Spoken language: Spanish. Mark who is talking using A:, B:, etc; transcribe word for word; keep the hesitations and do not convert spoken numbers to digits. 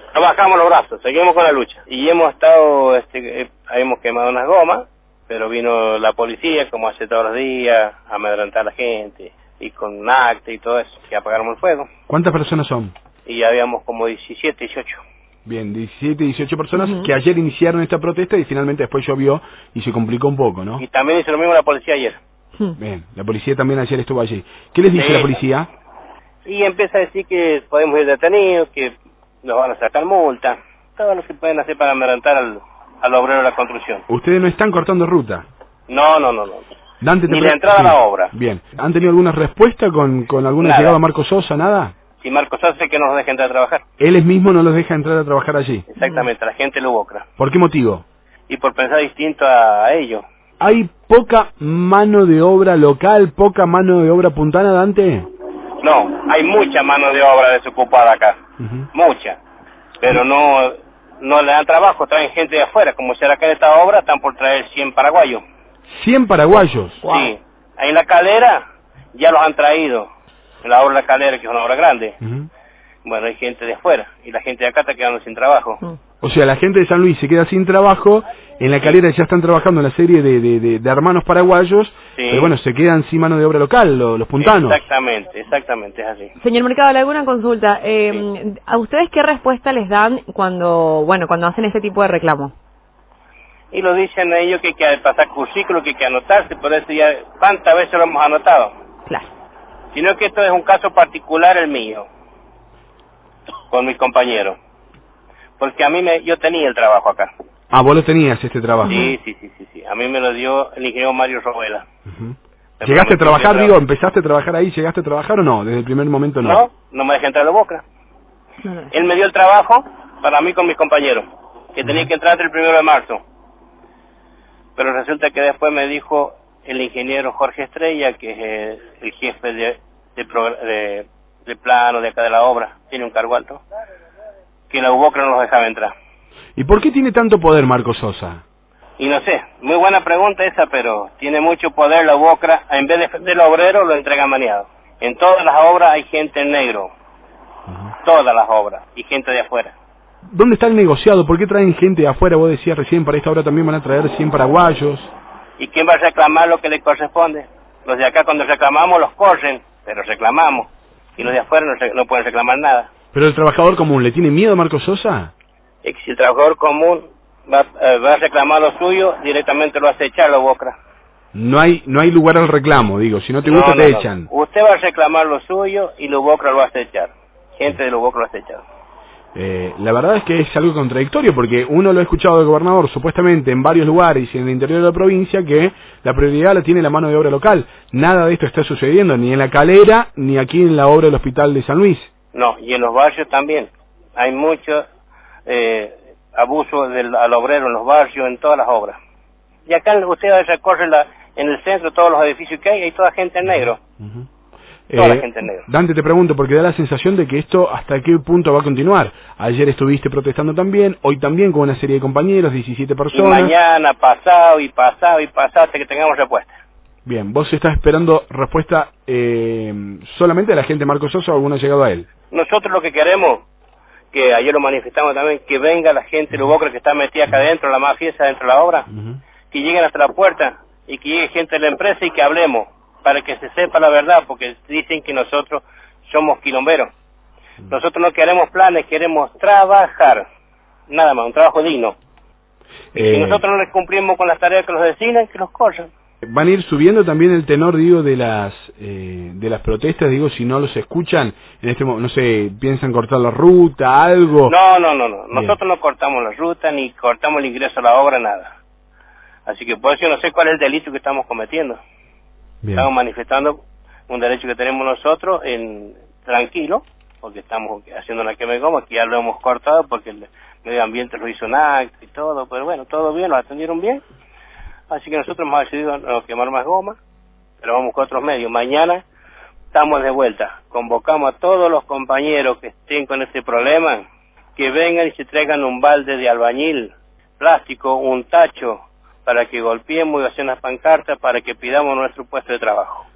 A: no bajamos los brazos, seguimos con la lucha. Y hemos estado, este, eh, hemos quemado unas gomas, pero vino la policía, como hace todos los días, a amedrentar a la gente, y con acta y todo eso, y apagamos el fuego.
B: ¿Cuántas personas son?
A: Y habíamos como diecisiete, dieciocho.
B: Bien, diecisiete, dieciocho personas
C: Uh-huh.
B: que ayer iniciaron esta protesta y finalmente después llovió y se complicó un poco, ¿no?
A: Y también hizo lo mismo la policía ayer.
B: Bien, la policía también ayer estuvo allí. ¿Qué les dice
A: Sí.
B: la policía?
A: Y empieza a decir que podemos ir detenidos, que nos van a sacar multa, todo lo que pueden hacer para amedrentar al, al obrero de la construcción.
B: Ustedes no están cortando ruta.
A: No, no, no, no.
B: Dante, te
A: Ni
B: pre-
A: la entrada
B: sí.
A: a la obra.
B: Bien. ¿Han tenido alguna respuesta con, con alguna
A: Nada.
B: llegada a Marcos Sosa? ¿Nada?
A: Si Marcos hace que nos deje entrar a trabajar.
B: Él es mismo no los deja entrar a trabajar allí.
A: Exactamente, la gente lo involucra.
B: ¿Por qué motivo?
A: Y por pensar distinto a, a ellos.
B: ¿Hay poca mano de obra local, poca mano de obra puntana, Dante?
A: No, hay mucha mano de obra desocupada acá.
B: Uh-huh.
A: Mucha. Pero no no le dan trabajo, traen gente de afuera. Como será acá en esta obra, están por traer cien paraguayos.
B: cien paraguayos.
C: Wow.
A: Sí. Ahí en la calera ya los han traído. En la obra de la calera, que es una obra grande.
B: Uh-huh.
A: Bueno, hay gente de afuera. Y la gente de acá está quedando sin trabajo.
C: Uh-huh.
B: O sea, la gente de San Luis se queda sin trabajo, en la calera ya están trabajando en la serie de, de, de, de hermanos paraguayos,
A: Sí.
B: pero bueno, se quedan sin mano de obra local, los, los puntanos.
A: Exactamente, exactamente, es así.
C: Señor Mercado, le hago una consulta. Eh,
A: Sí.
C: ¿A ustedes qué respuesta les dan cuando, bueno, cuando hacen este tipo de reclamo?
A: Y lo dicen a ellos que hay que pasar currículo, que hay que anotarse, por eso ya, ¿cuántas veces lo hemos anotado?
C: Claro.
A: Sino que esto es un caso particular el mío, con mis compañeros. Porque a mí me, yo tenía el trabajo acá.
B: Ah, vos lo tenías este trabajo.
A: Sí, sí, sí, sí, sí. A mí me lo dio el ingeniero Mario Robela.
B: Uh-huh.
A: Me
B: ¿Llegaste a
A: prometió
B: trabajar,
A: que
B: digo, empezaste a trabajar ahí, llegaste a trabajar o no? Desde el primer momento no.
A: No, no me dejé entrar a la boca.
C: No, no.
A: Él me dio el trabajo para mí con mis compañeros, que tenía que entrar el primero de marzo. Pero resulta que después me dijo el ingeniero Jorge Estrella, que es el, el jefe de, de, progr- de, de plano de acá de la obra, tiene un cargo alto, que la UBOCRA no los dejaba entrar.
B: ¿Y por qué tiene tanto poder Marcos Sosa?
A: Y no sé, muy buena pregunta esa, pero tiene mucho poder la UBOCRA, en vez de defender al obrero, lo entrega maneado. En todas las obras hay gente en negro,
B: Uh-huh.
A: todas las obras, y gente de afuera.
B: ¿Dónde está el negociado? ¿Por qué traen gente de afuera? Vos decías recién, para esta obra también van a traer cien paraguayos.
A: ¿Y quién va a reclamar lo que le corresponde? Los de acá cuando reclamamos los corren, pero reclamamos. Y los de afuera no, re- no pueden reclamar nada.
B: ¿Pero el trabajador común le tiene miedo a Marcos Sosa?
A: Es que si el trabajador común va, eh, va a reclamar lo suyo, directamente lo hace echar la boca.
B: No hay no hay lugar al reclamo, digo, si no te gusta
A: No, no,
B: te
A: no.
B: echan.
A: Usted va a reclamar lo suyo y lo Bocra lo hace echar. Gente de lo Bocra lo hace echar.
B: Eh, la verdad es que es algo contradictorio porque uno lo ha escuchado del gobernador supuestamente en varios lugares y en el interior de la provincia que la prioridad la tiene la mano de obra local. Nada de esto está sucediendo ni en la calera ni aquí en la obra del hospital de San Luis.
A: No, y en los barrios también. Hay mucho eh, abuso del, al obrero en los barrios, en todas las obras. Y acá usted recorre la, en el centro todos los edificios que hay, hay toda gente en negro.
B: Uh-huh.
A: Toda
B: Eh,
A: la gente en negro.
B: Dante, te pregunto, porque da la sensación de que esto hasta qué punto va a continuar. Ayer estuviste protestando también, hoy también con una serie de compañeros, diecisiete
A: Y
B: personas.
A: mañana, pasado y pasado y pasado hasta que tengamos respuesta.
B: Bien, vos estás esperando respuesta eh, solamente de la gente de Marcos Sosa o alguno ha llegado a él.
A: Nosotros lo que queremos, que ayer lo manifestamos también, que venga la gente de Lubocra que está metida acá adentro, la mafia esa dentro de la obra,
B: Uh-huh.
A: que lleguen hasta la puerta y que llegue gente de la empresa y que hablemos, para que se sepa la verdad, porque dicen que nosotros somos quilomberos. Nosotros no queremos planes, queremos trabajar, nada más, un trabajo digno. Y
B: Eh,
A: si nosotros no les cumplimos con las tareas que nos designan, que los corran.
B: Van a ir subiendo también el tenor, digo, de las eh, de las protestas, digo, si no los escuchan, en este momento, no sé, piensan cortar la ruta, algo.
A: No, no, no, no.
B: Bien.
A: Nosotros no cortamos la ruta, ni cortamos el ingreso a la obra, nada. Así que por eso yo no sé cuál es el delito que estamos cometiendo.
B: Bien.
A: Estamos manifestando un derecho que tenemos nosotros en tranquilo, porque estamos haciendo una quema de goma, que ya lo hemos cortado porque el medio ambiente lo hizo un acto y todo, pero bueno, todo bien, lo atendieron bien. Así que nosotros hemos decidido no quemar más goma, pero vamos con otros medios. Mañana estamos de vuelta. Convocamos a todos los compañeros que estén con este problema, que vengan y se traigan un balde de albañil, plástico, un tacho, para que golpeemos y hacemos unas pancartas para que pidamos nuestro puesto de trabajo.